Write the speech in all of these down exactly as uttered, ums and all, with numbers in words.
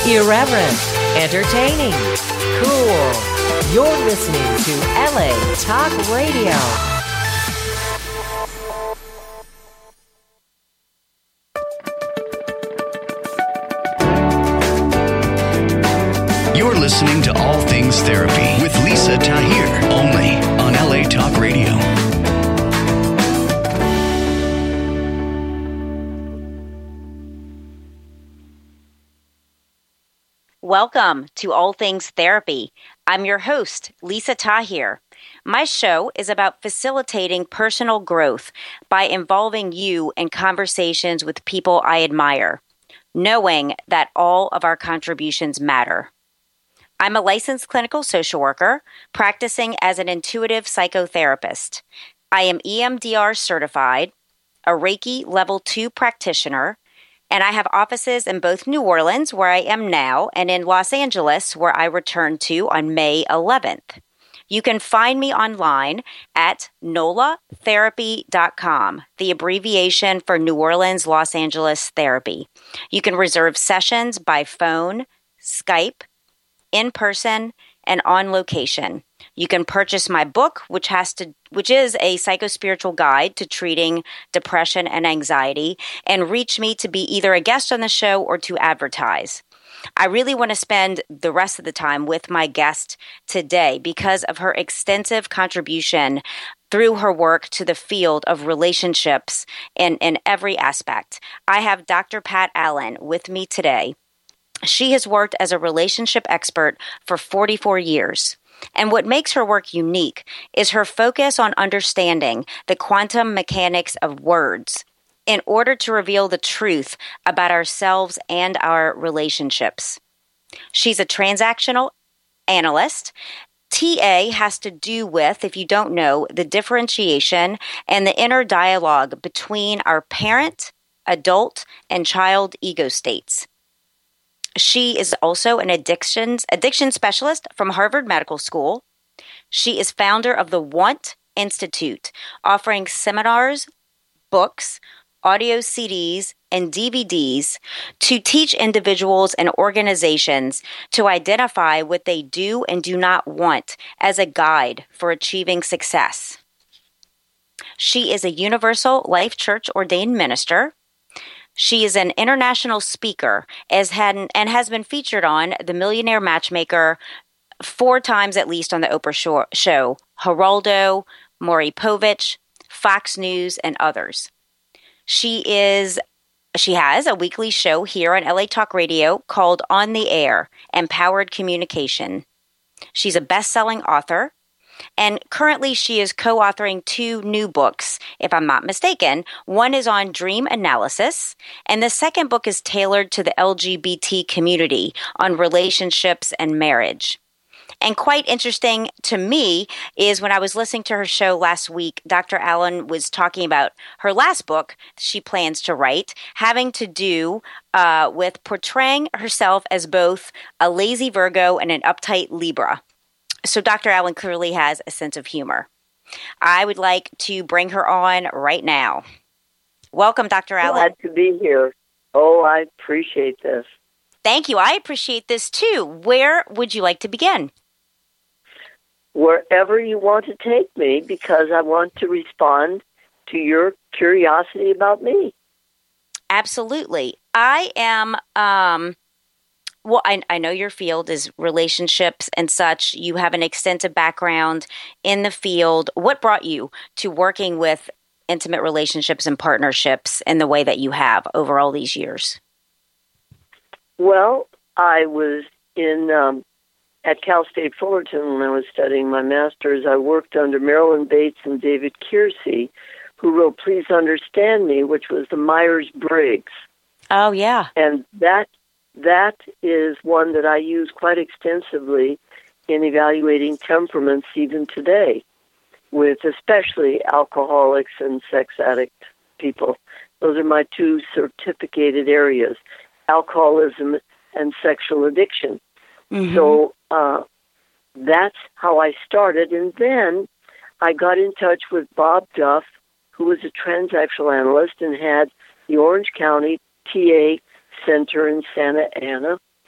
Irreverent, entertaining, cool. You're listening to L A Talk Radio. You're listening to All Things Therapy with Lisa Tahir, only on L A Talk Radio. Welcome to All Things Therapy. I'm your host, Lisa Tahir. My show is about facilitating personal growth by involving you in conversations with people I admire, knowing that all of our contributions matter. I'm a licensed clinical social worker practicing as an intuitive psychotherapist. I am E M D R certified, a Reiki Level two practitioner, and I have offices in both New Orleans, where I am now, and in Los Angeles, where I return to on May eleventh. You can find me online at nola therapy dot com, the abbreviation for New Orleans, Los Angeles Therapy. You can reserve sessions by phone, Skype, in person, and on location. You can purchase my book, which has to, which is a psychospiritual guide to treating depression and anxiety, and reach me to be either a guest on the show or to advertise. I really want to spend the rest of the time with my guest today because of her extensive contribution through her work to the field of relationships in, in every aspect. I have Doctor Pat Allen with me today. She has worked as a relationship expert for forty-four years. And what makes her work unique is her focus on understanding the quantum mechanics of words in order to reveal the truth about ourselves and our relationships. She's a transactional analyst. T A has to do with, if you don't know, the differentiation and the inner dialogue between our parent, adult, and child ego states. She is also an addictions addiction specialist from Harvard Medical School. She is founder of the Want Institute, offering seminars, books, audio C Ds, and D V Ds to teach individuals and organizations to identify what they do and do not want as a guide for achieving success. She is a Universal Life Church ordained minister. She is an international speaker as had, and has been featured on The Millionaire Matchmaker four times at least on the Oprah Show, Geraldo, Maury Povich, Fox News, and others. She is she has a weekly show here on L A Talk Radio called On the Air, Empowered Communication. She's a best-selling author. And currently she is co-authoring two new books, if I'm not mistaken. One is on dream analysis, and the second book is tailored to the L G B T community on relationships and marriage. And quite interesting to me is when I was listening to her show last week, Doctor Allen was talking about her last book she plans to write, having to do uh, with portraying herself as both a lazy Virgo and an uptight Libra. So Doctor Allen clearly has a sense of humor. I would like to bring her on right now. Welcome, Doctor Allen. Glad to be here. Oh, I appreciate this. Thank you. I appreciate this too. Where would you like to begin? Wherever you want to take me, because I want to respond to your curiosity about me. Absolutely. I am... Um, Well, I, I know your field is relationships and such. You have an extensive background in the field. What brought you to working with intimate relationships and partnerships in the way that you have over all these years? Well, I was in um, at Cal State Fullerton when I was studying my master's. I worked under Marilyn Bates and David Kiersey, who wrote Please Understand Me, which was the Myers-Briggs. Oh, yeah. And that That is one that I use quite extensively in evaluating temperaments even today, with especially alcoholics and sex addict people. Those are my two certificated areas, alcoholism and sexual addiction. Mm-hmm. So uh, that's how I started. And then I got in touch with Bob Duff, who was a transactional analyst and had the Orange County T A Center in Santa Ana.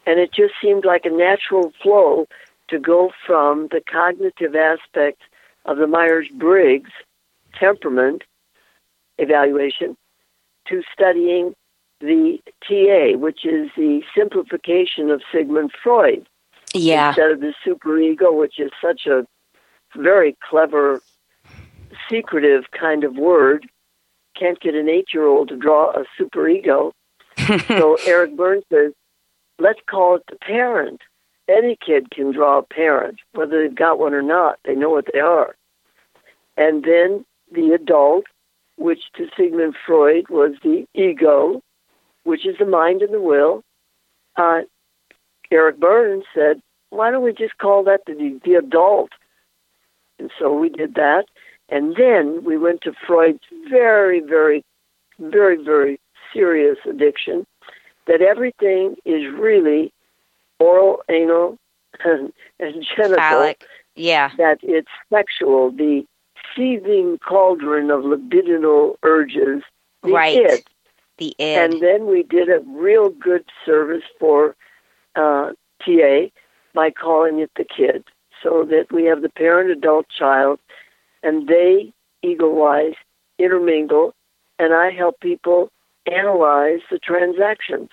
And it just seemed like a natural flow to go from the cognitive aspect of the Myers-Briggs temperament evaluation to studying the T A, which is the simplification of Sigmund Freud. Yeah. Instead of the superego, which is such a very clever, secretive kind of word. Can't get an eight-year-old to draw a superego. So Eric Berne says, let's call it the parent. Any kid can draw a parent, whether they've got one or not. They know what they are. And then the adult, which to Sigmund Freud was the ego, which is the mind and the will. Uh, Eric Berne said, why don't we just call that the, the adult? And so we did that. And then we went to Freud's very, very, very, very serious addiction, that everything is really oral, anal, and, and genital. Phallic. Yeah. That it's sexual, the seething cauldron of libidinal urges, the right. id. The id. And then we did a real good service for uh, T A by calling it the kid, so that we have the parent, adult, child, and they, ego-wise, intermingle, and I help people analyze the transactions.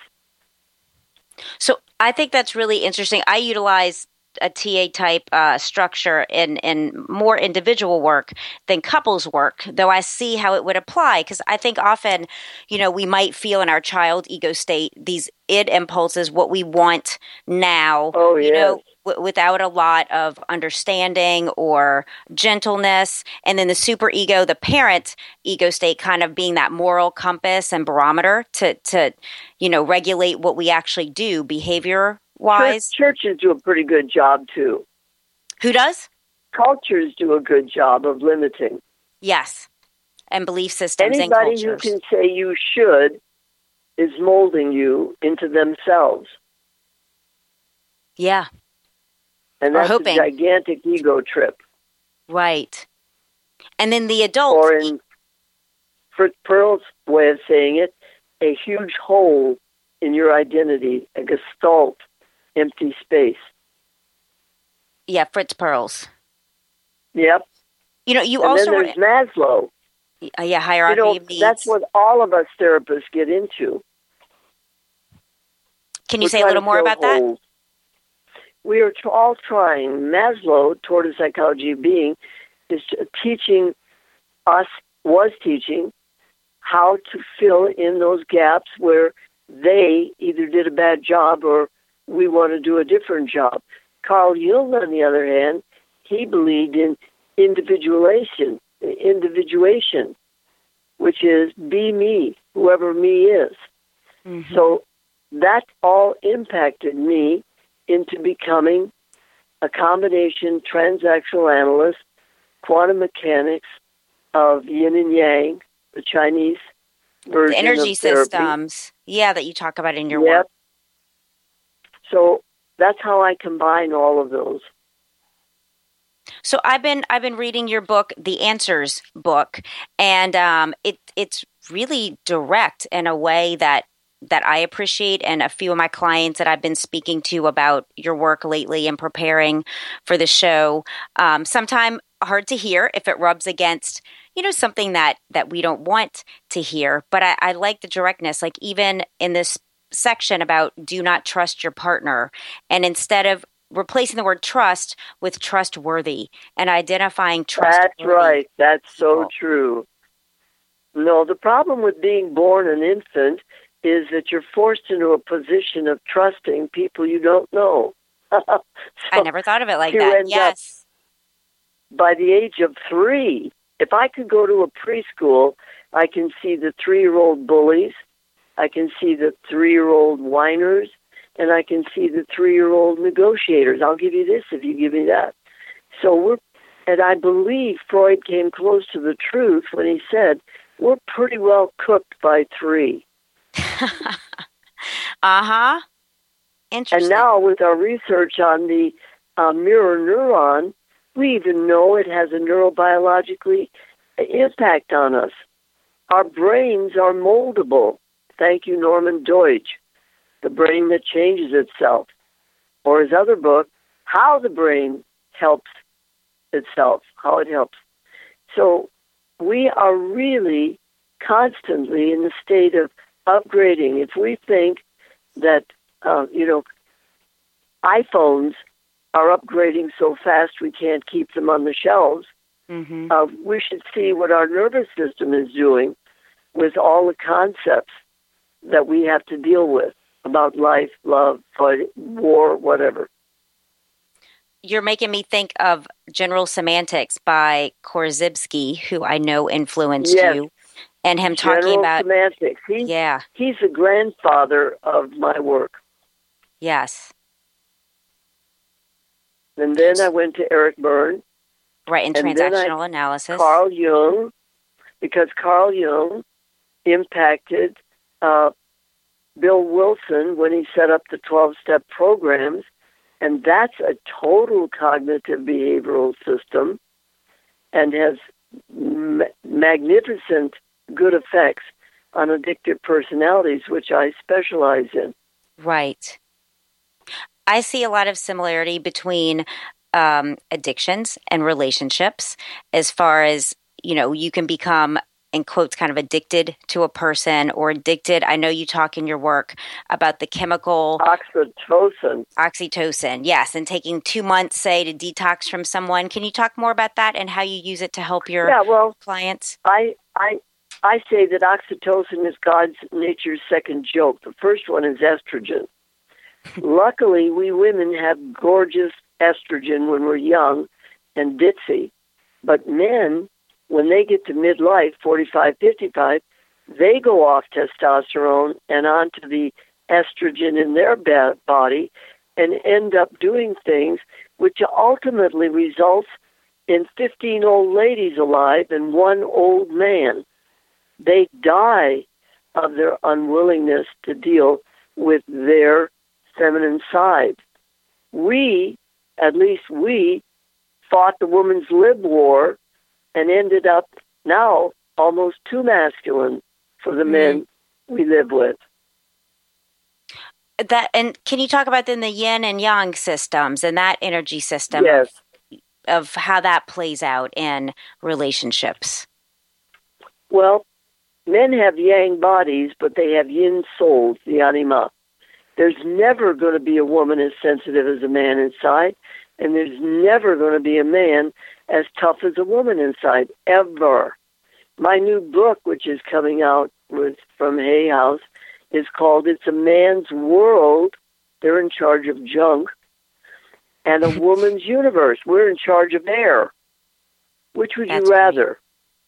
So I think that's really interesting. I utilize a T A type uh, structure in, in more individual work than couples work, though I see how it would apply, because I think often, you know, we might feel in our child ego state these id impulses, what we want now, oh, you yes. know, w- without a lot of understanding or gentleness. And then the super ego, the parent ego state, kind of being that moral compass and barometer to, to you know, regulate what we actually do behavior wise. Church, churches do a pretty good job, too. Who does? Cultures do a good job of limiting. Yes. And belief systems Anybody and cultures. who can say you should is molding you into themselves. Yeah. And Or that's hoping. a gigantic ego trip. Right. And then the adult. Or in Fritz Perls' way of saying it, a huge hole in your identity, a gestalt, empty space. Yeah, Fritz Perls. Yep. You know, you and also... then there's Maslow. Uh, yeah, hierarchy you know, of needs. That's what all of us therapists get into. Can you We're say a little more about holes. that? We are t- all trying. Maslow, toward the psychology of being, is teaching us, was teaching, how to fill in those gaps where they either did a bad job or we want to do a different job. Carl Jung, on the other hand, he believed in individuation, individuation, which is be me, whoever me is. Mm-hmm. So that all impacted me into becoming a combination transactional analyst, quantum mechanics of yin and yang, the Chinese version the energy of therapy. systems, yeah, that you talk about in your yep. work. So that's how I combine all of those. So I've been I've been reading your book, The Answers book, and um, it it's really direct in a way that that I appreciate, and a few of my clients that I've been speaking to about your work lately and preparing for the show. Um, Sometimes hard to hear if it rubs against, you know, something that, that we don't want to hear. But I, I like the directness, like even in this section about do not trust your partner. And instead of replacing the word trust with trustworthy and identifying trustworthy. That's right. That's so people. true. No, the problem with being born an infant is that you're forced into a position of trusting people you don't know. so I never thought of it like you that. end Yes. up, by the age of three, if I could go to a preschool, I can see the three-year-old bullies, I can see the three-year-old whiners, and I can see the three-year-old negotiators. I'll give you this if you give me that. So we're, and I believe Freud came close to the truth when he said, we're pretty well cooked by three. uh-huh. Interesting. And now with our research on the uh, mirror neuron, we even know it has a neurobiologically impact on us. Our brains are moldable. Thank you, Norman Deutsch. The Brain That Changes Itself, or his other book, How the Brain Helps Itself, How It Helps. So we are really constantly in the state of upgrading. If we think that, uh, you know, iPhones are upgrading so fast we can't keep them on the shelves, mm-hmm. uh, we should see what our nervous system is doing with all the concepts that we have to deal with about life, love, fight, war, whatever. You're making me think of General Semantics by Korzybski, who I know influenced yes. you, and him General talking about Semantics. He, yeah, he's the grandfather of my work. Yes. And then I went to Eric Berne. Right, in transactional analysis. Carl Jung, because Carl Jung impacted uh, Bill Wilson when he set up the twelve-step programs, and that's a total cognitive behavioral system and has ma- magnificent good effects on addictive personalities, which I specialize in. Right. I see a lot of similarity between um, addictions and relationships as far as, you know, you can become, in quotes, kind of addicted to a person or addicted. I know you talk in your work about the chemical oxytocin. Oxytocin, yes, and taking two months, say, to detox from someone. Can you talk more about that and how you use it to help your yeah, well, clients? I, I, I say that oxytocin is God's nature's second joke. The first one is estrogen. Luckily, we women have gorgeous estrogen when we're young and ditzy. But men, when they get to midlife, forty-five, fifty-five, they go off testosterone and onto the estrogen in their body and end up doing things which ultimately results in fifteen old ladies alive and one old man. They die of their unwillingness to deal with their feminine side. We, at least we, fought the woman's lib war and ended up now almost too masculine for the mm-hmm. men we live with. That and can you talk about then the yin and yang systems and that energy system yes. of, of how that plays out in relationships? Well, men have yang bodies, but they have yin souls, the anima. There's never going to be a woman as sensitive as a man inside, and there's never going to be a man as tough as a woman inside, ever. My new book, which is coming out with from Hay House, is called It's a Man's World. They're in charge of junk. And a woman's universe. We're in charge of air. Which would that's you rather? Right.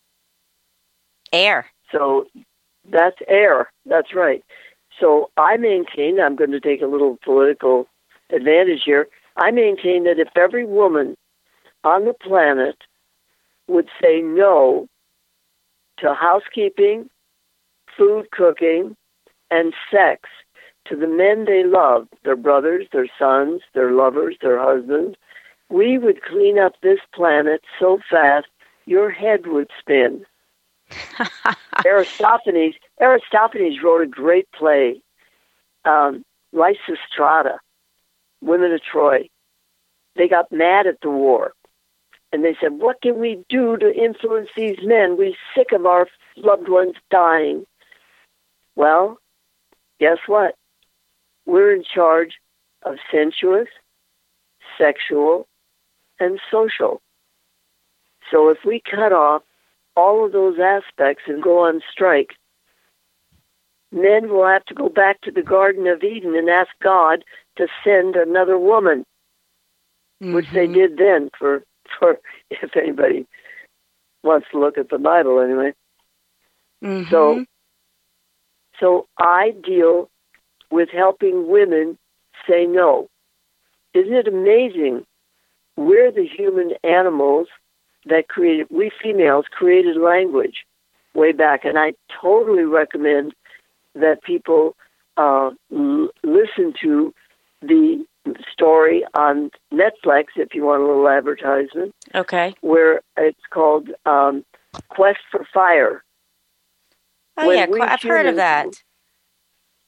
Air. So that's air. That's right. So I maintain, I'm going to take a little political advantage here, I maintain that if every woman on the planet would say no to housekeeping, food cooking, and sex to the men they love, their brothers, their sons, their lovers, their husbands, we would clean up this planet so fast your head would spin. Aristophanes Aristophanes wrote a great play, um, Lysistrata, Women of Troy. They got mad at the war, and they said, what can we do to influence these men? We're sick of our loved ones dying. Well, guess what? We're in charge of sensuous, sexual, and social. So if we cut off all of those aspects and go on strike, men will have to go back to the Garden of Eden and ask God to send another woman, mm-hmm. which they did then for, for if anybody wants to look at the Bible anyway. Mm-hmm. So, so I deal with helping women say no. Isn't it amazing? We're the human animals that created, we females created language way back, and I totally recommend that people uh, l- listen to the story on Netflix, if you want a little advertisement. Okay. Where it's called um, Quest for Fire. Oh, when yeah, I've humans, heard of that.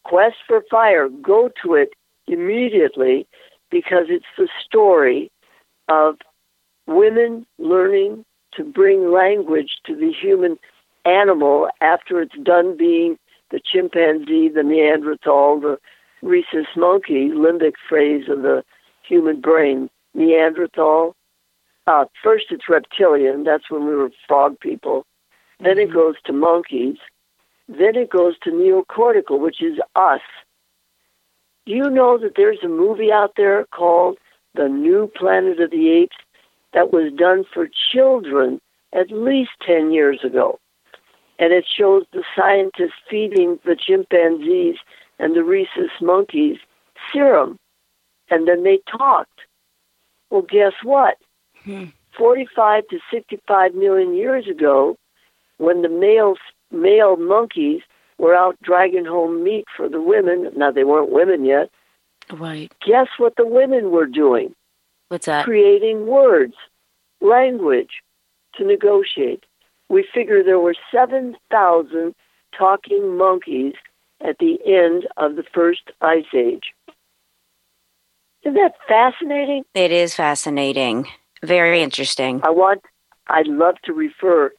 Quest for Fire. Go to it immediately because it's the story of women learning to bring language to the human animal after it's done being the chimpanzee, the Neanderthal, the rhesus monkey, limbic phase of the human brain. Neanderthal. Uh, first it's reptilian, that's when we were frog people. Then mm-hmm. it goes to monkeys. Then it goes to neocortical, which is us. Do you know that there's a movie out there called The New Planet of the Apes that was done for children at least ten years ago? And it shows the scientists feeding the chimpanzees and the rhesus monkeys serum. And then they talked. Well, guess what? Hmm. forty-five to sixty-five million years ago, when the male, male monkeys were out dragging home meat for the women, now they weren't women yet, right? Guess what the women were doing? What's that? Creating words, language to negotiate. We figure there were seven thousand talking monkeys at the end of the first ice age. Isn't that fascinating? It is fascinating. Very interesting. I want, I'd love to refer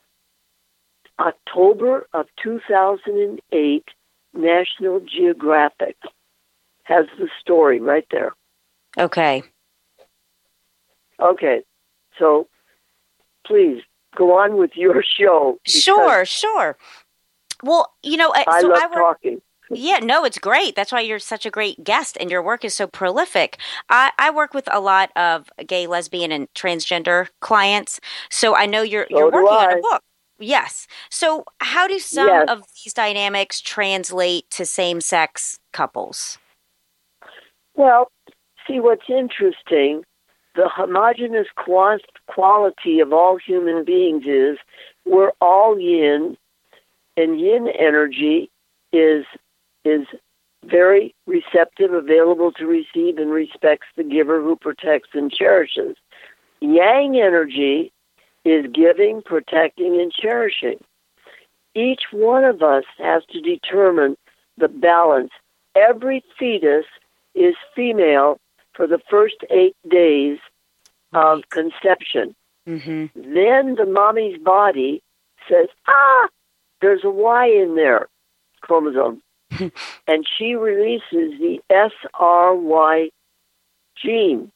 October of two thousand eight, National Geographic has the story right there. Okay. Okay. So please go on with your show. Sure, sure. Well, you know, I so love I work, talking. Yeah, no, it's great. That's why you're such a great guest and your work is so prolific. I, I work with a lot of gay, lesbian, and transgender clients, so I know you're, So you're do working I. on a book. Yes. So how do some Yes. of these dynamics translate to same-sex couples? Well, see, what's interesting, the homogeneous quant- quality of all human beings is we're all yin, and yin energy is is very receptive, available to receive, and respects the giver who protects and cherishes. Yang energy is giving, protecting, and cherishing. Each one of us has to determine the balance. Every fetus is female for the first eight days of conception. Mm-hmm. Then the mommy's body says, ah, there's a Y in there, chromosome. And she releases the S R Y gene,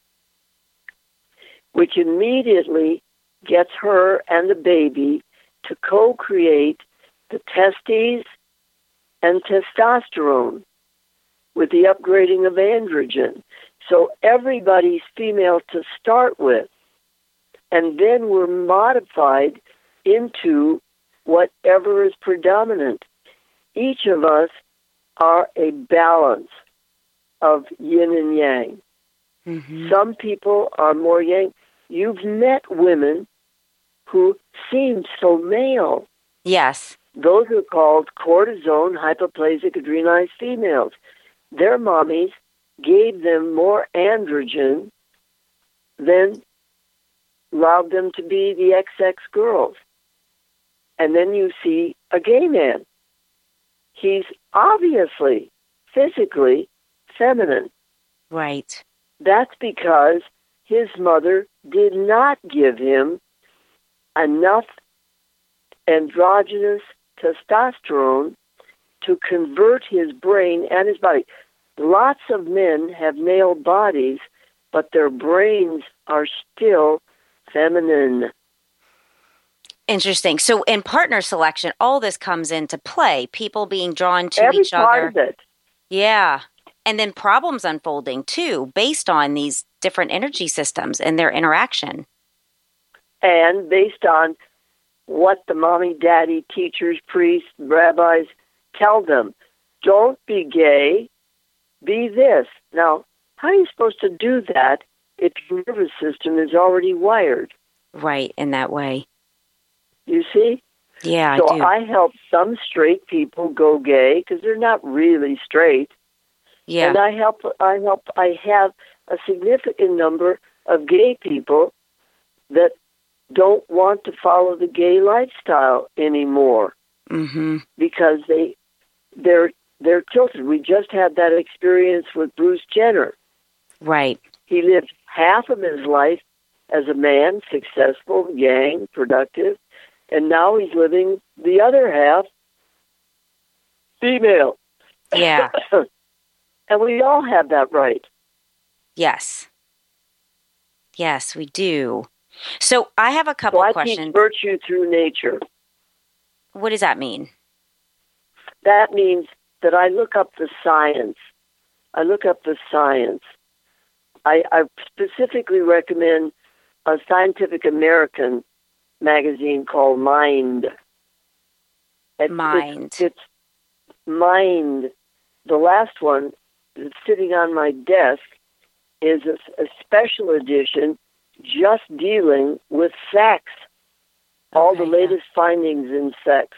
which immediately gets her and the baby to co-create the testes and testosterone with the upgrading of androgen. So everybody's female to start with, and then we're modified into whatever is predominant. Each of us are a balance of yin and yang. Mm-hmm. Some people are more yang. You've met women who seem so male. Yes. Those are called cortisone hypoplasic adrenalized females. Their mommies gave them more androgen than allowed them to be the X X girls. And then you see a gay man. He's obviously, physically feminine. Right. That's because his mother did not give him enough androgynous testosterone to convert his brain and his body. Lots of men have male bodies, but their brains are still feminine. Interesting. So in partner selection, all this comes into play. People being drawn to Every each part other. of it. Yeah. And then problems unfolding too, based on these different energy systems and their interaction. And based on what the mommy, daddy, teachers, priests, rabbis tell them. Don't be gay, be this. Now, how are you supposed to do that if your nervous system is already wired? Right, in that way. You see? Yeah, so I do. I help some straight people go gay because they're not really straight. Yeah. And I help, I help, I have a significant number of gay people that don't want to follow the gay lifestyle anymore mm-hmm. because they, they're they're tilted. We just had that experience with Bruce Jenner. Right. He lived half of his life as a man, successful, yang, productive, and now he's living the other half female. Yeah. And we all have that right. Yes. Yes, we do. So I have a couple so I of questions. teach virtue through nature. What does that mean? That means that I look up the science. I look up the science. I, I specifically recommend a Scientific American magazine called Mind. It, Mind. It's, it's Mind. The last one that's sitting on my desk is a, a special edition just dealing with sex. All Okay, the latest yeah. findings in sex.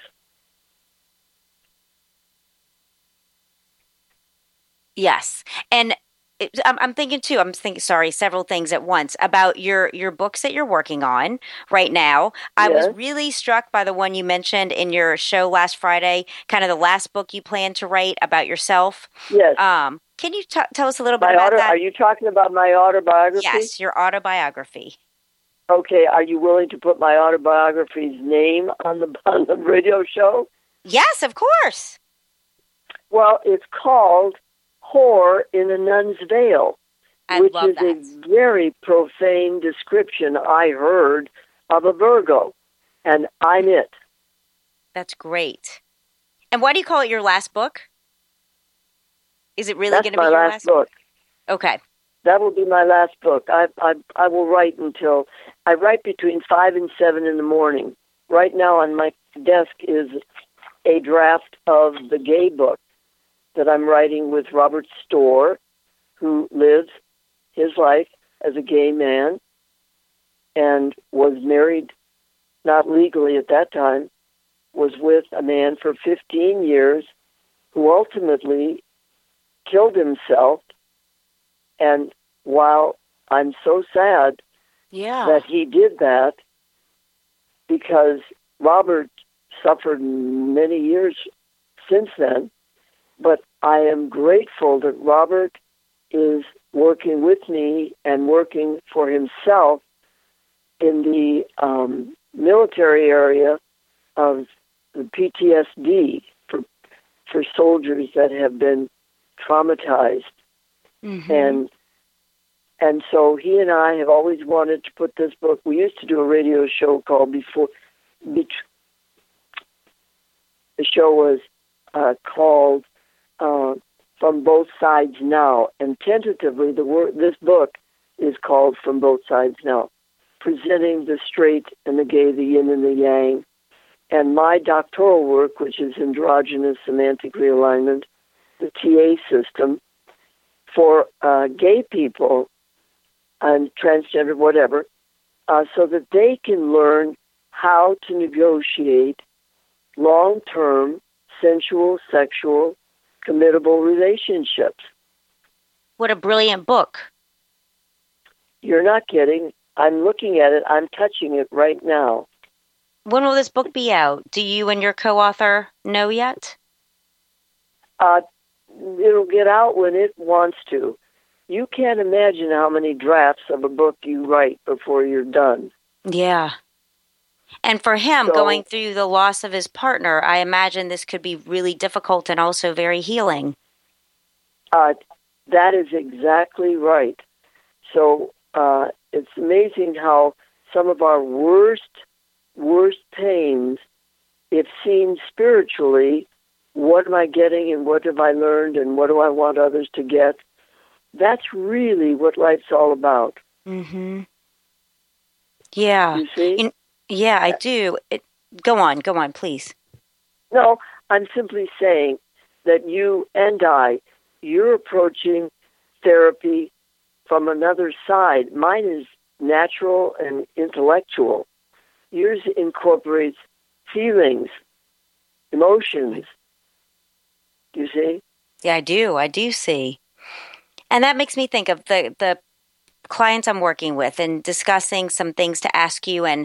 Yes. And it, I'm, I'm thinking too, I'm thinking, sorry, several things at once about your, your books that you're working on right now. I Yes. was really struck by the one you mentioned in your show last Friday, kind of the last book you plan to write about yourself. Yes. Um, can you t- tell us a little bit My about auto, that? Are you talking about my autobiography? Yes, your autobiography. Okay, are you willing to put my autobiography's name on the on the radio show? Yes, of course. Well, it's called Whore in a Nun's Veil, I which love is that. a very profane description I heard of a Virgo, and I'm it. That's great. And why do you call it your last book? Is it really That's going to be my your last last book. Okay. That will be my last book. I, I I will write until I write between five and seven in the morning. Right now on my desk is a draft of the gay book that I'm writing with Robert Storr, who lives his life as a gay man and was married, not legally at that time, was with a man for fifteen years who ultimately killed himself. And while I'm so sad Yeah. that he did that, because Robert suffered many years since then, but I am grateful that Robert is working with me and working for himself in the um, military area of the P T S D for for soldiers that have been traumatized. Mm-hmm. And and so he and I have always wanted to put this book. We used to do a radio show called Before. Bet- the show was uh, called uh, From Both Sides Now, and tentatively, the word this book is called From Both Sides Now, presenting the straight and the gay, the yin and the yang. And my doctoral work, which is androgynous semantic realignment, the T A system, for uh, gay people and transgender, whatever, uh, so that they can learn how to negotiate long-term, sensual, sexual, committable relationships. What a brilliant book. You're not kidding. I'm looking at it. I'm touching it right now. When will this book be out? Do you and your co-author know yet? Uh, it'll get out when it wants to. You can't imagine how many drafts of a book you write before you're done. Yeah. And for him, So- going through the loss of his partner, I imagine this could be really difficult and also very healing. Uh, that is exactly right. So uh, it's amazing how some of our worst, worst pains, if seen spiritually, what am I getting and what have I learned and what do I want others to get? That's really what life's all about. Mm-hmm. Yeah. You see? In- yeah, I do. It, go on, go on, please. No, I'm simply saying that you and I, you're approaching therapy from another side. Mine is natural and intellectual. Yours incorporates feelings, emotions. You see? Yeah, I do. I do see. And that makes me think of the, the clients I'm working with and discussing some things to ask you and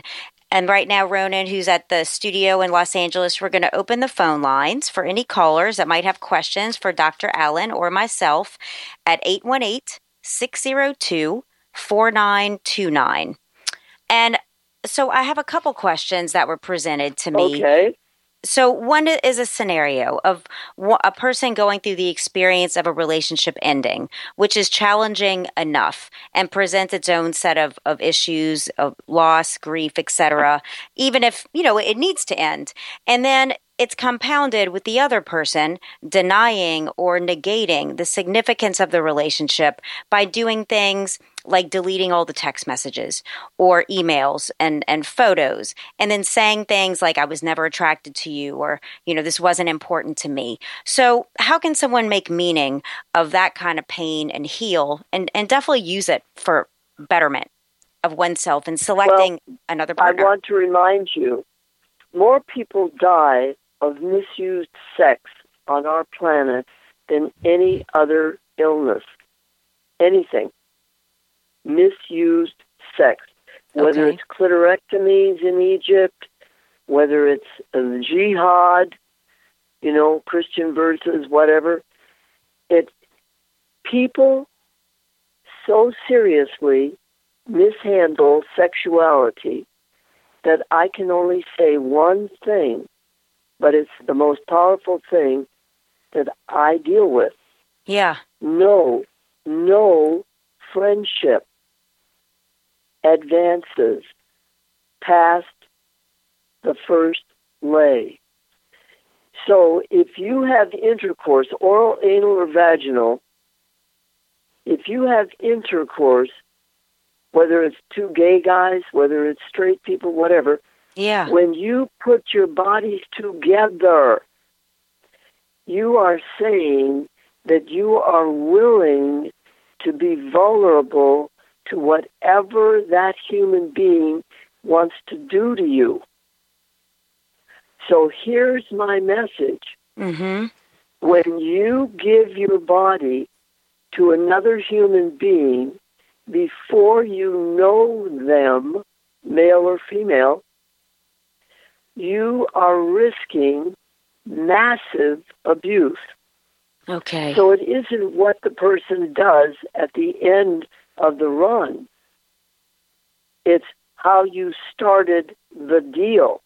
And right now, Ronan, who's at the studio in Los Angeles, we're going to open the phone lines for any callers that might have questions for Doctor Allen or myself at eight one eight, six zero two, four nine two nine. And so I have a couple questions that were presented to me. Okay. So one is a scenario of a person going through the experience of a relationship ending, which is challenging enough and presents its own set of, of issues of loss, grief, et cetera, even if, you know, it needs to end. And then it's compounded with the other person denying or negating the significance of the relationship by doing things like deleting all the text messages or emails and, and photos, and then saying things like, I was never attracted to you, or, you know, this wasn't important to me. So how can someone make meaning of that kind of pain and heal and, and definitely use it for betterment of oneself and selecting well, another partner? I want to remind you, more people die of misused sex on our planet than any other illness. Anything. Misused sex. Whether Okay. it's clitorectomies in Egypt, whether it's a jihad, you know, Christian versus whatever. It people so seriously mishandle sexuality that I can only say one thing, but it's the most powerful thing that I deal with. Yeah. No, no friendship advances past the first lay. So if you have intercourse, oral, anal, or vaginal, if you have intercourse, whether it's two gay guys, whether it's straight people, whatever, Yeah. when you put your bodies together, you are saying that you are willing to be vulnerable to whatever that human being wants to do to you. So here's my message. Mm-hmm. When you give your body to another human being before you know them, male or female, you are risking massive abuse. Okay. So it isn't what the person does at the end of the run. It's how you started the deal.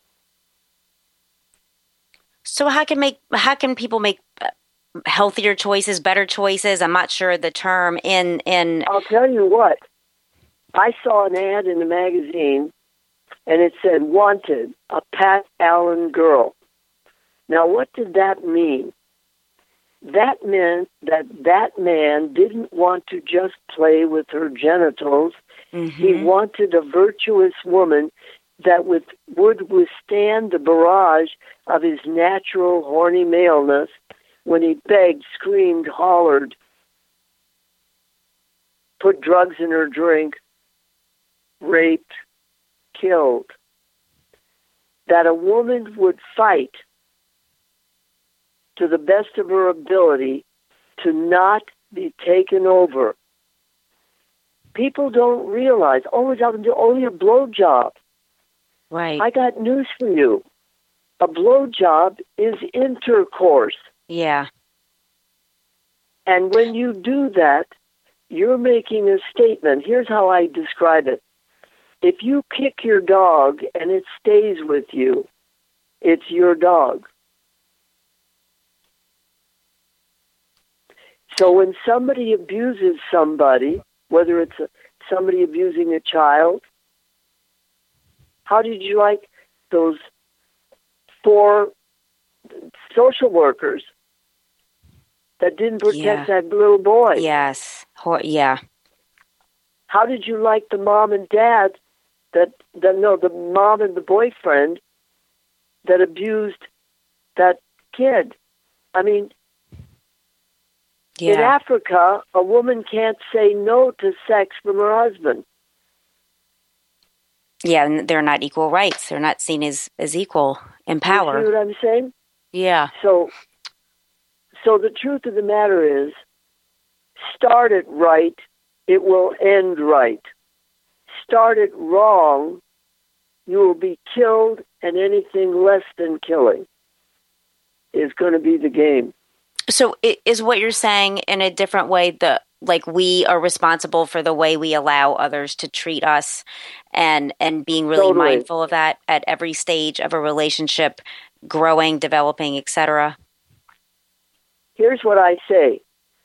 So how can make how can people make uh, healthier choices, better choices? I'm not sure the term in in. I'll tell you what. I saw an ad in the magazine, and it said, "Wanted, a Pat Allen girl." Now, what did that mean? That meant that that man didn't want to just play with her genitals. Mm-hmm. He wanted a virtuous woman that would, would withstand the barrage of his natural horny maleness when he begged, screamed, hollered, put drugs in her drink, raped, killed. That a woman would fight to the best of her ability to not be taken over. People don't realize, oh, it's only a blowjob. Right. I got news for you. A blowjob is intercourse. Yeah. And when you do that, you're making a statement. Here's how I describe it. If you kick your dog and it stays with you, it's your dog. So when somebody abuses somebody, whether it's a, somebody abusing a child, how did you like those four social workers that didn't protect Yeah. that little boy? Yes. Hor- yeah. How did you like the mom and dad that, that no, the mom and the boyfriend that abused that kid? I mean, Yeah. in Africa, a woman can't say no to sex from her husband. Yeah, and they're not equal rights. They're not seen as, as equal in You power. see what I'm saying? Yeah. So, so the truth of the matter is, start it right, it will end right. Start it wrong, you will be killed, and anything less than killing is going to be the game. So it, is what you're saying in a different way, the like we are responsible for the way we allow others to treat us, and and being really Totally. mindful of that at every stage of a relationship, growing, developing, et cetera? Here's what I say.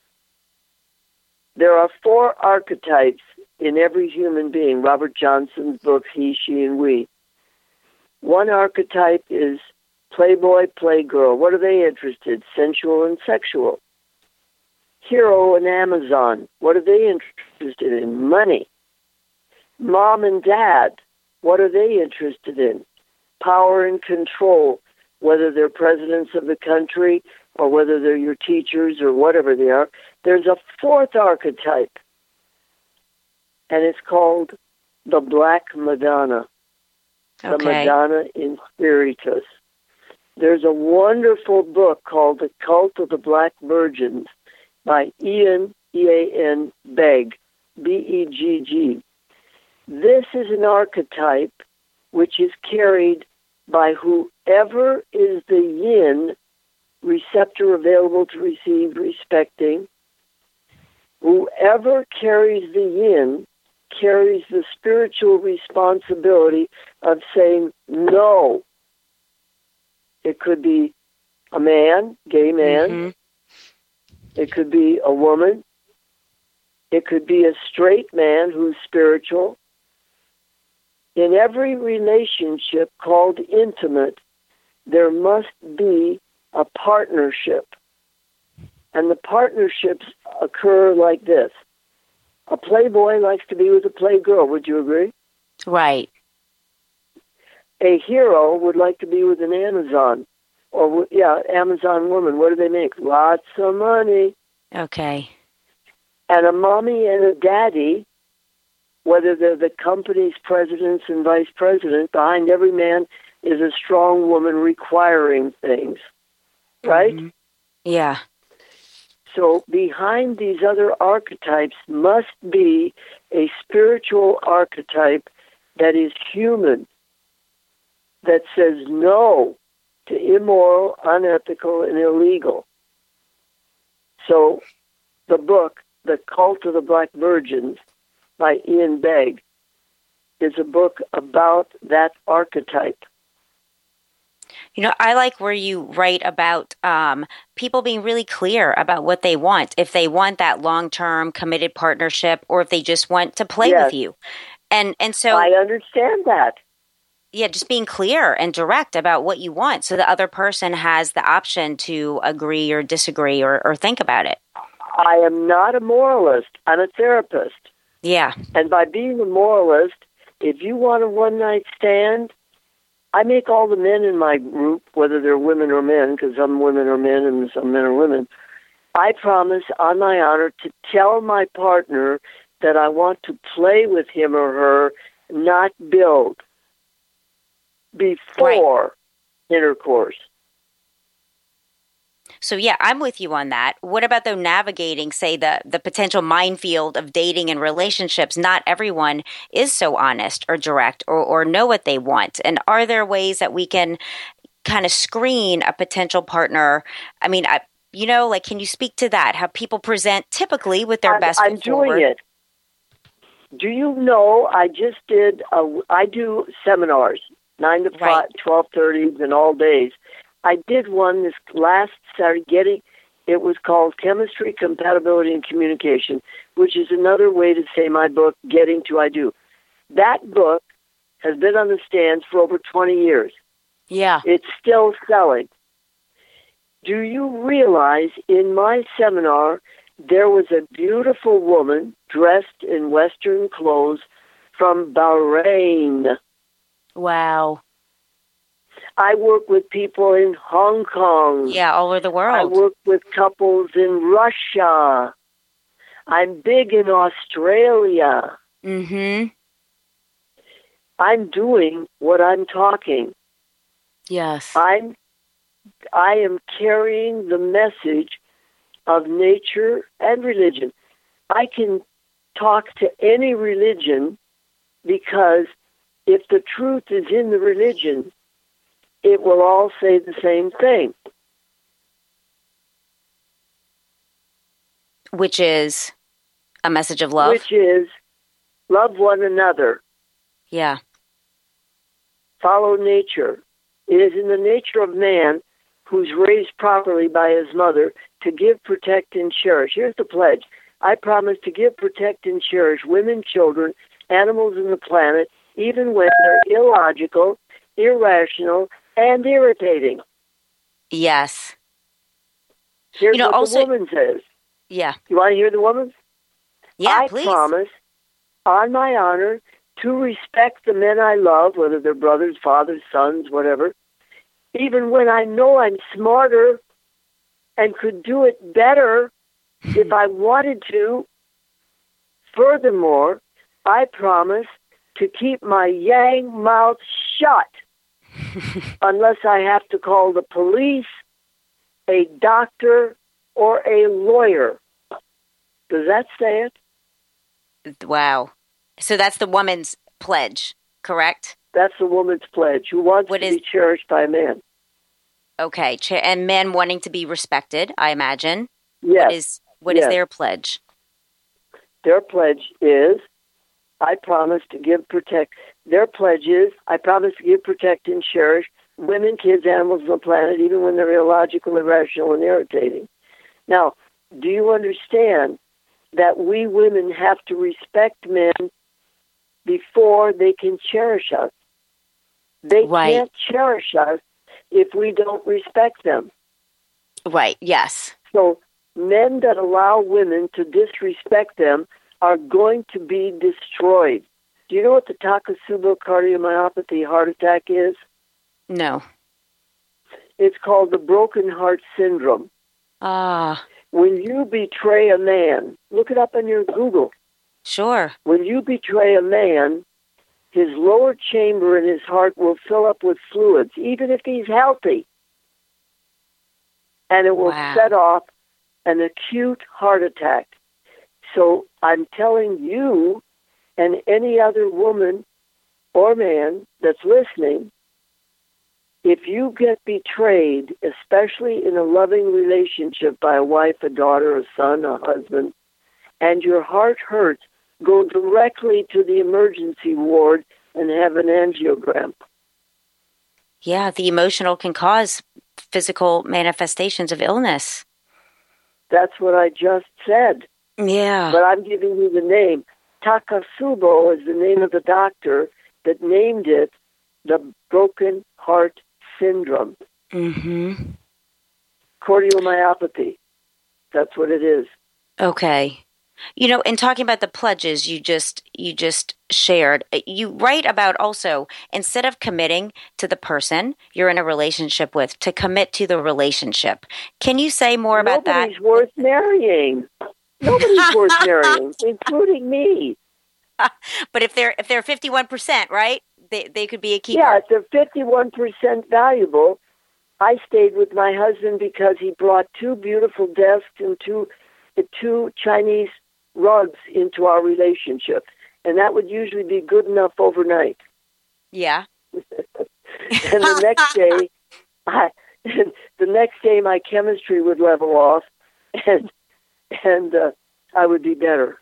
There are four archetypes in every human being. Robert Johnson's book, He, She, and We. One archetype is playboy, playgirl. What are they interested? Sensual and sexual. Hero and Amazon. What are they interested in? Money. Mom and dad. What are they interested in? Power and control, whether they're presidents of the country or whether they're your teachers or whatever they are. There's a fourth archetype, and it's called the Black Madonna. The Okay. Madonna in Spiritus. There's a wonderful book called The Cult of the Black Virgins by Ian, E A N, Begg, B E G G. This is an archetype which is carried by whoever is the yin, receptor available to receive, respecting. Whoever carries the yin carries the spiritual responsibility of saying no. It could be a man, gay man. Mhm. It could be a woman. It could be a straight man who's spiritual. In every relationship called intimate, there must be a partnership. And the partnerships occur like this. A playboy likes to be with a playgirl. Would you agree? Right. A hero would like to be with an Amazon. Or, yeah, Amazon woman. What do they make? Lots of money. Okay. And a mommy and a daddy, whether they're the company's presidents and vice president, behind every man is a strong woman requiring things. Right? Mhm. Yeah. So behind these other archetypes must be a spiritual archetype that is human, that says no to immoral, unethical, and illegal. So the book, The Cult of the Black Virgins by Ian Begg, is a book about that archetype. You know, I like where you write about um, people being really clear about what they want. If they want that long-term committed partnership, or if they just want to play Yes. with you. And and so, I understand that. yeah, just being clear and direct about what you want so the other person has the option to agree or disagree or, or think about it. I am not a moralist. I'm a therapist. Yeah. And by being a moralist, if you want a one-night stand, I make all the men in my group, whether they're women or men, because some women are men and some men are women, I promise on my honor to tell my partner that I want to play with him or her, not build, before intercourse. So, yeah, I'm with you on that. What about, though, navigating, say, the, the potential minefield of dating and relationships? Not everyone is so honest or direct or, or know what they want. And are there ways that we can kind of screen a potential partner? I mean, I, you know, like, can you speak to that? How people present typically with their I'm, best I'm foot doing forward? it. Do you know, I just did, a, I do seminars, nine to Right. twelve thirty and all days. I did one this last Saturday, getting, it was called Chemistry, Compatibility, and Communication, which is another way to say my book, Getting to I Do. That book has been on the stands for over twenty years. Yeah. It's still selling. Do you realize in my seminar, there was a beautiful woman dressed in Western clothes from Bahrain. Wow. I work with people in Hong Kong. Yeah, all over the I world. work with couples in Russia. I'm big in Australia. Mm-hmm. I'm doing what I'm talking. Yes. I'm, I am carrying the message of nature and religion. I can talk to any religion because if the truth is in the religion, it will all say the same thing. Which is a message of love? Which is, love one another. Yeah. Follow nature. It is in the nature of man, who's raised properly by his mother, to give, protect, and cherish. Here's the pledge. I promise to give, protect, and cherish women, children, animals, and the planet, even when they're illogical, irrational, and irritating. Yes. Here's you know, what also, the woman says. Yeah. You want to hear the woman? Yeah, I please. promise, on my honor, to respect the men I love, whether they're brothers, fathers, sons, whatever, even when I know I'm smarter and could do it better if I wanted to. Furthermore, I promise to keep my yang mouth shut unless I have to call the police, a doctor, or a lawyer. Does that say it? Wow. So that's the woman's pledge, correct? That's the woman's pledge, who wants what to is, be cherished by a man. Okay. And men wanting to be respected, I imagine. Yes. What is, what yes. is their pledge? Their pledge is, I promise to give, protect. Their pledge is, I promise to give, protect, and cherish women, kids, animals on the planet, even when they're illogical, irrational, and irritating. Now, do you understand that we women have to respect men before they can cherish us? They right. can't cherish us if we don't respect them. Right, yes. So men that allow women to disrespect them are going to be destroyed. Do you know what the Takotsubo cardiomyopathy heart attack is? No. It's called the broken heart syndrome. Ah. When you betray a man, look it up on your Google. Sure. When you betray a man, his lower chamber in his heart will fill up with fluids, even if he's healthy. And it will wow. set off an acute heart attack. So I'm telling you and any other woman or man that's listening, if you get betrayed, especially in a loving relationship by a wife, a daughter, a son, a husband, and your heart hurts, go directly to the emergency ward and have an angiogram. Yeah, the emotional can cause physical manifestations of illness. That's what I just said. Yeah. But I'm giving you the name. Takotsubo is the name of the doctor that named it the broken heart syndrome. Mm-hmm. Cardiomyopathy. That's what it is. Okay. You know, in talking about the pledges you just you just shared, you write about also, instead of committing to the person you're in a relationship with, to commit to the relationship. Can you say more about that? Nobody's worth marrying. Nobody's worth marrying, including me. But if they're if they're fifty-one percent, right? They they could be a keeper. Yeah, if they're fifty-one percent valuable. I stayed with my husband because he brought two beautiful desks and two two Chinese rugs into our relationship, and that would usually be good enough overnight. Yeah. And the next day, I, the next day, my chemistry would level off, and and uh, I would be better.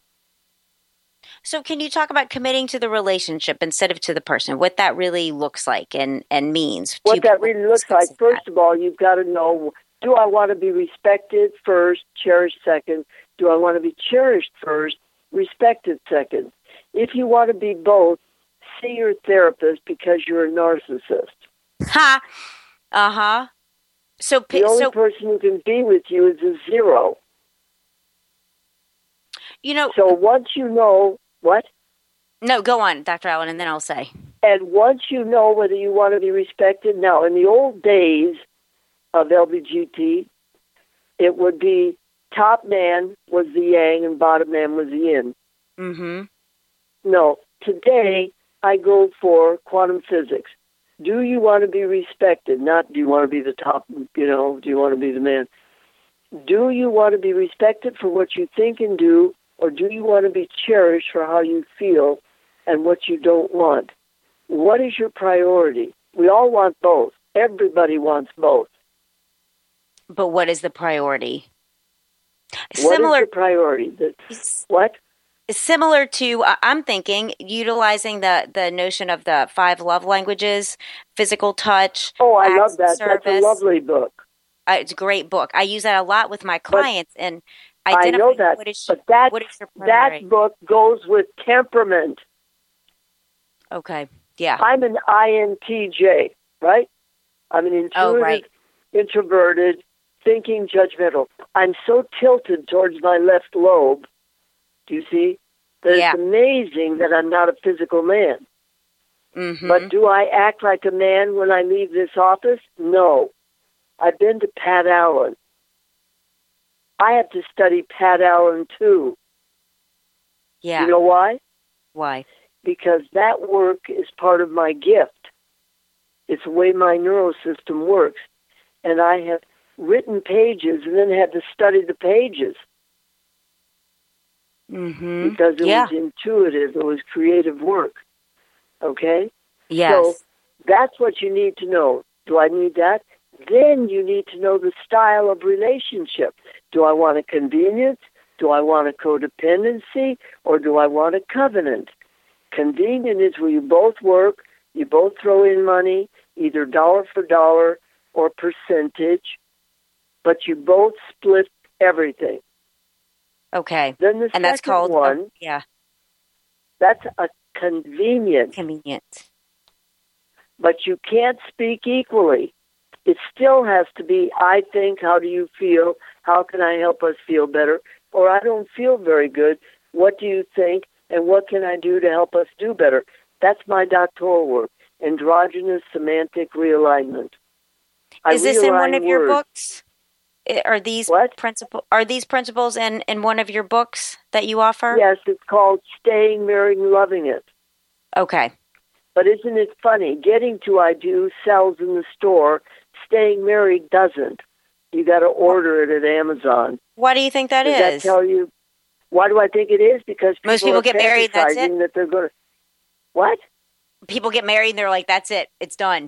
So can you talk about committing to the relationship instead of to the person, what that really looks like and, and means? What that really looks like, first of all, you've got to know, do I want to be respected first, cherished second? Do I want to be cherished first, respected second? If you want to be both, see your therapist because you're a narcissist. Ha! Uh-huh. So, the only so, person who can be with you is a zero. You know, so once you know, what? No, go on, Doctor Allen, and then I'll say. And once you know whether you want to be respected, now, in the old days of L B G T, it would be top man was the yang and bottom man was the yin. Mm-hmm. No, today I go for quantum physics. Do you want to be respected? Not do you want to be the top, you know, do you want to be the man? Do you want to be respected for what you think and do, or do you want to be cherished for how you feel and what you don't want? what is your priority? We all want both. Everybody wants both. But what is the priority? What Similar, is the priority? The, what? Similar to, uh, I'm thinking, utilizing the, the notion of the five love languages, physical touch. Oh, I love that. Service. That's a lovely book. Uh, it's a great book. I use that a lot with my clients, but and I know that. What is, but that, what is your that book goes with temperament. Okay. Yeah. I'm an I N T J, right? I'm an intuitive, oh, right. introverted, thinking, judgmental. I'm so tilted towards my left lobe, do you see? That yeah. It's amazing that I'm not a physical man. Mm-hmm. But do I act like a man when I leave this office? No. I've been to Pat Allen. I have to study Pat Allen, too. Yeah. You know why? Why? Because that work is part of my gift. It's the way my neurosystem works. And I have written pages and then had to study the pages. Mm-hmm. Because it yeah. was intuitive. It was creative work. Okay? Yes. So that's what you need to know. Do I need that? Then you need to know the style of relationship. Do I want a convenience? Do I want a codependency? Or do I want a covenant? Convenient is where you both work, you both throw in money, either dollar for dollar or percentage, but you both split everything. Okay. Then the and second that's called, one, uh, yeah. that's a convenience. Convenient. But you can't speak equally. It still has to be, I think, how do you feel? How can I help us feel better? Or I don't feel very good. What do you think? And what can I do to help us do better? That's my doctoral work, androgynous semantic realignment. I Is this in one of words. your books? Are these what? principle? Are these principles in, in one of your books that you offer? Yes, it's called Staying Married and Loving It. Okay. But isn't it funny? Getting to I do sells in the store. Staying married doesn't. You got to order it at Amazon. Why do you think that Does is? Does that tell you? Why do I think it is? Because people most people are get married. That's it. That they're going to. What? People get married and they're like, "That's it. It's done."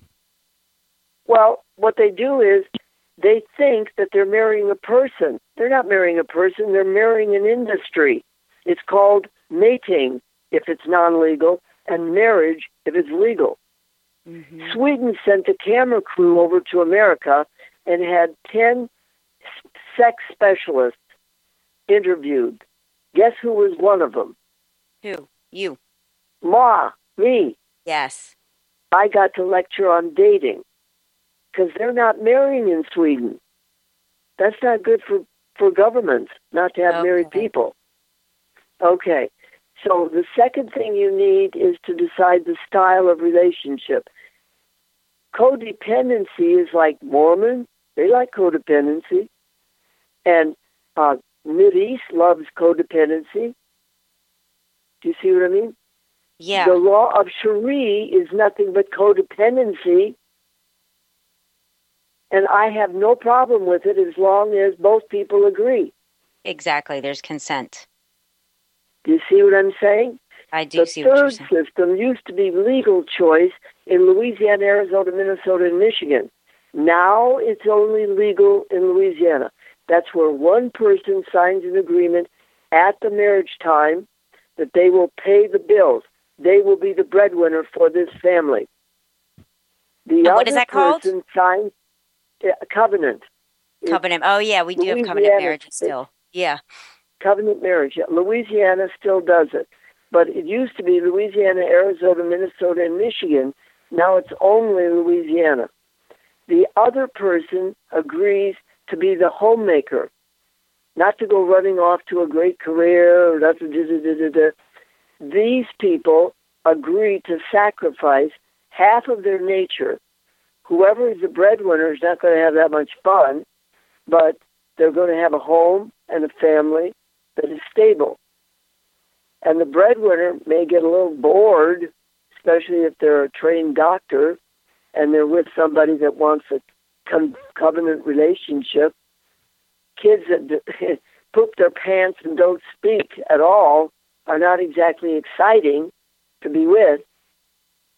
Well, what they do is they think that they're marrying a person. They're not marrying a person. They're marrying an industry. It's called mating if it's non-legal, and marriage if it's legal. Mm-hmm. Sweden sent a camera crew over to America and had ten sex specialists interviewed. Guess who was one of them? Who? You. Ma, me. Yes. I got to lecture on dating because they're not marrying in Sweden. That's not good for, for governments, not to have okay. married people. Okay. So the second thing you need is to decide the style of relationship. Codependency is like Mormon. They like codependency. And uh, Mideast loves codependency. Do you see what I mean? Yeah. The law of Sharia is nothing but codependency. And I have no problem with it as long as both people agree. Exactly. There's consent. Do you see what I'm saying? I do the see what you're saying. The third system used to be legal choice in Louisiana, Arizona, Minnesota, and Michigan. Now it's only legal in Louisiana. That's where one person signs an agreement at the marriage time that they will pay the bills. They will be the breadwinner for this family. The and other what is that called? person signs a covenant. Covenant. Oh, yeah, we do Louisiana, have covenant marriage still. Yeah. Covenant marriage. Louisiana still does it. But it used to be Louisiana, Arizona, Minnesota, and Michigan. Now it's only Louisiana. The other person agrees to be the homemaker, not to go running off to a great career. Or not to da, da, da, da, da. These people agree to sacrifice half of their nature. Whoever is the breadwinner is not going to have that much fun, but they're going to have a home and a family that is stable. And the breadwinner may get a little bored, especially if they're a trained doctor and they're with somebody that wants a co- covenant relationship. Kids that poop their pants and don't speak at all are not exactly exciting to be with.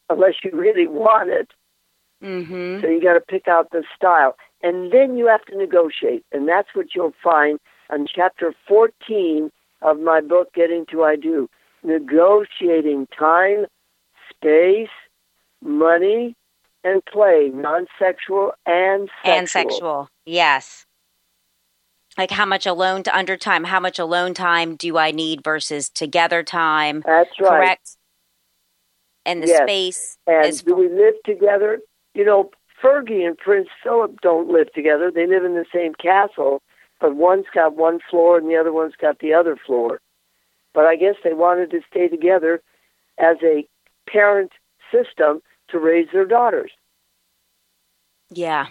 unless you really want it. Mm-hmm. So you got to pick out the style. And then you have to negotiate. And that's what you'll find on chapter fourteen of my book, Getting to I Do. Negotiating time, space, money, and play, non-sexual and sexual. And sexual, yes. Like how much alone to under time, how much alone time do I need versus together time? That's right. Correct. And the yes. space. And is do we live together? You know, Fergie and Prince Philip don't live together. They live in the same castle, but one's got one floor and the other one's got the other floor. But I guess they wanted to stay together as a parent system to raise their daughters. Yeah.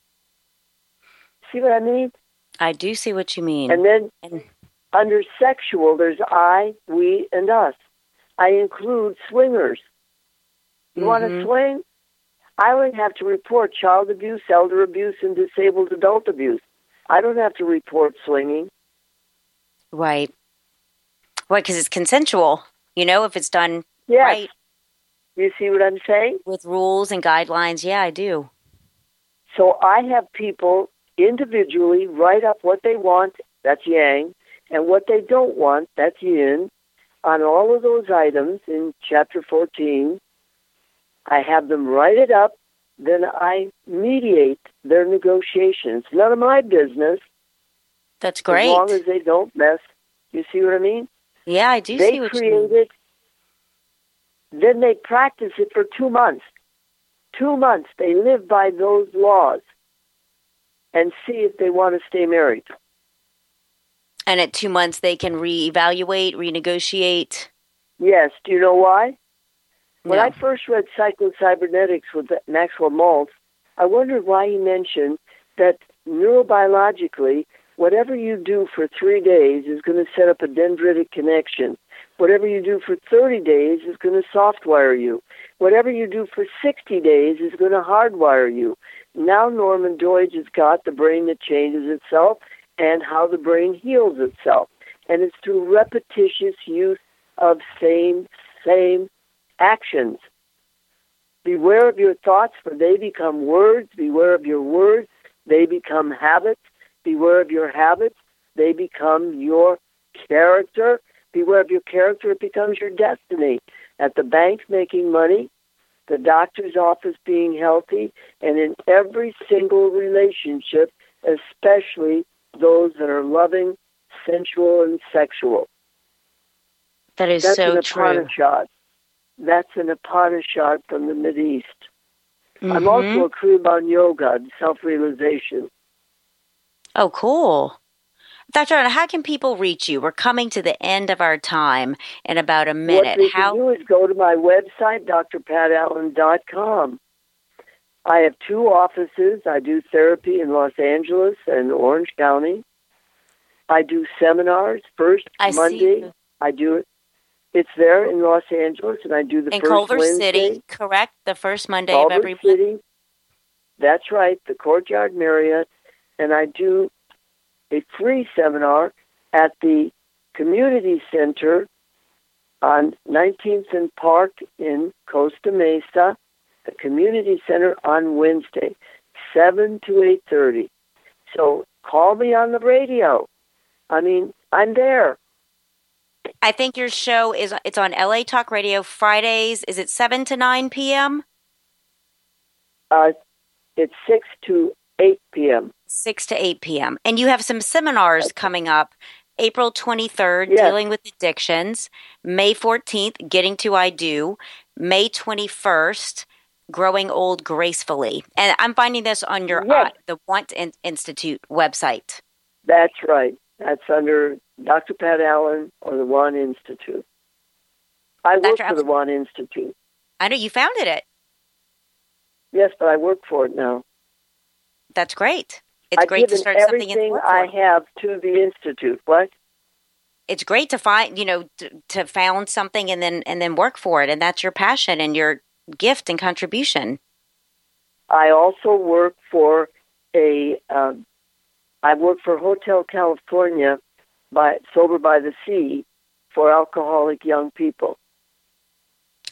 See what I mean? I do see what you mean. And then and- under sexual, there's I, we, and us. I include swingers. You mm-hmm. want to swing? I would have to report child abuse, elder abuse, and disabled adult abuse. I don't have to report swinging. Right. Right, because it's consensual, you know, if it's done yes. right. You see what I'm saying? With rules and guidelines, yeah, I do. So I have people individually write up what they want, that's yang, and what they don't want, that's yin, on all of those items in chapter fourteen. I have them write it up, then I mediate their negotiations. None of my business. That's great. As long as they don't mess. You see what I mean? Yeah, I do they see what create you mean. it, then they practice it for two months. Two months, they live by those laws and see if they want to stay married. And at two months, they can reevaluate, renegotiate. Yes. Do you know why? When No. I first read Psycho-Cybernetics with Maxwell Maltz, I wondered why he mentioned that neurobiologically, whatever you do for three days is going to set up a dendritic connection. Whatever you do for thirty days is going to softwire you. Whatever you do for sixty days is going to hardwire you. Now Norman Doidge has got the brain that changes itself and how the brain heals itself. And it's through repetitious use of same, same actions. Beware of your thoughts, for they become words. Beware of your words, they become habits. Beware of your habits, they become your character. Beware of your character, it becomes your destiny. At the bank, making money, the doctor's office, being healthy, and in every single relationship, especially those that are loving, sensual, and sexual. That is That's so an true. Upanishad. That's an Upanishad from the Mideast. Mm-hmm. I'm also a Kriyan Yoga, self-realization. Oh, cool. Doctor Anna, how can people reach you? We're coming to the end of our time in about a minute. What they how? can do is go to my website, d r pat allen dot com. I have two offices. I do therapy in Los Angeles and Orange County. I do seminars. First I Monday, see. I do it. It's there in Los Angeles, and I do the In first Culver Wednesday. City, correct? The first Monday Culver of every month? City. That's right, the Courtyard Marriott. And I do a free seminar at the Community Center on nineteenth and Park in Costa Mesa, the Community Center on Wednesday, seven to eight thirty. So call me on the radio. I mean, I'm there. I think your show is it's on L A Talk Radio Fridays. Is it seven to nine p.m.? Uh, it's six to eight p.m. six to eight p.m. And you have some seminars coming up. April twenty-third, Yes. Dealing with Addictions. May fourteenth, Getting to I Do. May twenty-first, Growing Old Gracefully. And I'm finding this on your Yes. uh, the Want In- Institute website. That's right. That's under Doctor Pat Allen or the One Institute. I work Doctor for Allen. the One Institute. I know you founded it. Yes, but I work for it now. That's great. It's I've great to given start something and everything work for I it. have to the Institute. What? It's great to find, you know, to, to found something and then and then work for it, and that's your passion and your gift and contribution. I also work for a. Um, I work for Hotel California, by Sober by the Sea, for alcoholic young people.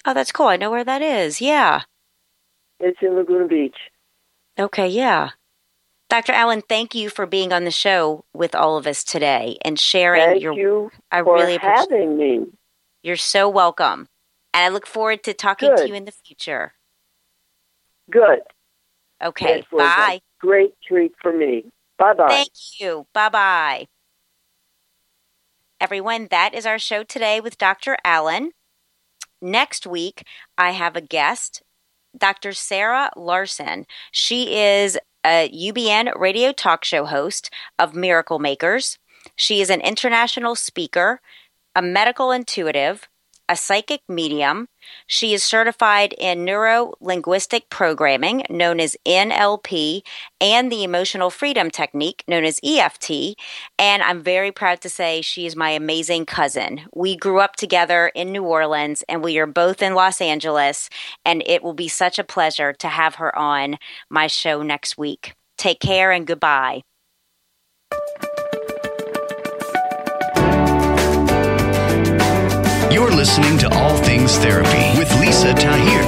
Oh, that's cool. I know where that is. Yeah. It's in Laguna Beach. Okay, yeah. Doctor Allen, thank you for being on the show with all of us today and sharing Thank your... you I for really appreciate having me. You're so welcome. And I look forward to talking Good. to you in the future. Good. Okay, It was bye. a great treat for me. Bye-bye. Thank you. Bye-bye. Everyone, that is our show today with Doctor Allen. Next week, I have a guest, Doctor Sarah Larson. She is a U B N radio talk show host of Miracle Makers. She is an international speaker, a medical intuitive, a psychic medium. She is certified in neuro-linguistic programming, known as N L P, and the emotional freedom technique, known as E F T. And I'm very proud to say she is my amazing cousin. We grew up together in New Orleans, and we are both in Los Angeles. And it will be such a pleasure to have her on my show next week. Take care and goodbye. You're listening to All Things Therapy with Lisa Tahir.